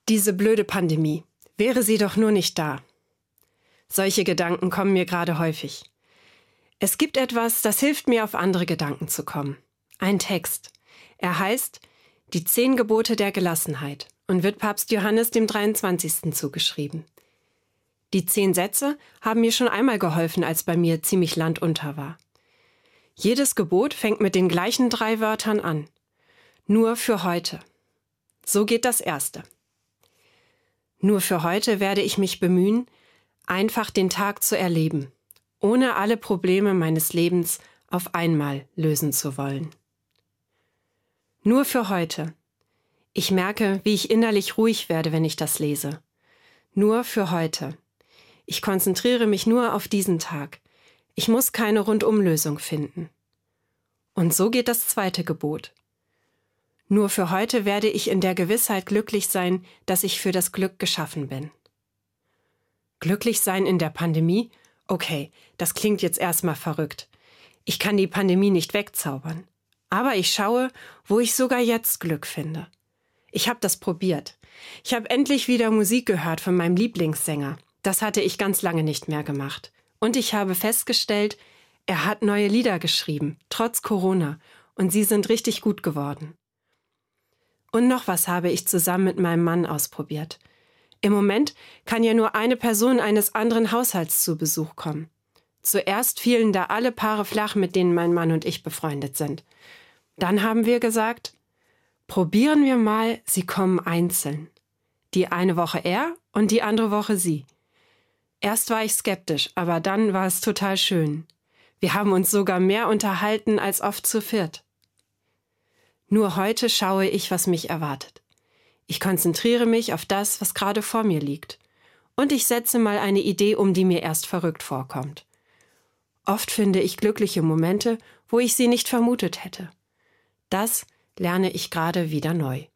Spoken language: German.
Diese blöde Pandemie. Wäre sie doch nur nicht da. Solche Gedanken kommen mir gerade häufig. Es gibt etwas, das hilft mir, auf andere Gedanken zu kommen. Ein Text. Er heißt Die 10 Gebote der Gelassenheit und wird Papst Johannes dem 23. zugeschrieben. Die 10 Sätze haben mir schon einmal geholfen, als bei mir ziemlich landunter war. Jedes Gebot fängt mit den gleichen 3 Wörtern an. Nur für heute. So geht das erste. Nur für heute werde ich mich bemühen, einfach den Tag zu erleben, ohne alle Probleme meines Lebens auf einmal lösen zu wollen. Nur für heute. Ich merke, wie ich innerlich ruhig werde, wenn ich das lese. Nur für heute. Ich konzentriere mich nur auf diesen Tag. Ich muss keine Rundumlösung finden. Und so geht das zweite Gebot. Nur für heute werde ich in der Gewissheit glücklich sein, dass ich für das Glück geschaffen bin. Glücklich sein in der Pandemie? Okay, das klingt jetzt erstmal verrückt. Ich kann die Pandemie nicht wegzaubern. Aber ich schaue, wo ich sogar jetzt Glück finde. Ich habe das probiert. Ich habe endlich wieder Musik gehört von meinem Lieblingssänger. Das hatte ich ganz lange nicht mehr gemacht. Und ich habe festgestellt, er hat neue Lieder geschrieben, trotz Corona. Und sie sind richtig gut geworden. Und noch was habe ich zusammen mit meinem Mann ausprobiert. Im Moment kann ja nur eine Person eines anderen Haushalts zu Besuch kommen. Zuerst fielen da alle Paare flach, mit denen mein Mann und ich befreundet sind. Dann haben wir gesagt, probieren wir mal, sie kommen einzeln. Die eine Woche er und die andere Woche sie. Erst war ich skeptisch, aber dann war es total schön. Wir haben uns sogar mehr unterhalten als oft zu viert. Nur heute schaue ich, was mich erwartet. Ich konzentriere mich auf das, was gerade vor mir liegt. Und ich setze mal eine Idee um, die mir erst verrückt vorkommt. Oft finde ich glückliche Momente, wo ich sie nicht vermutet hätte. Das lerne ich gerade wieder neu.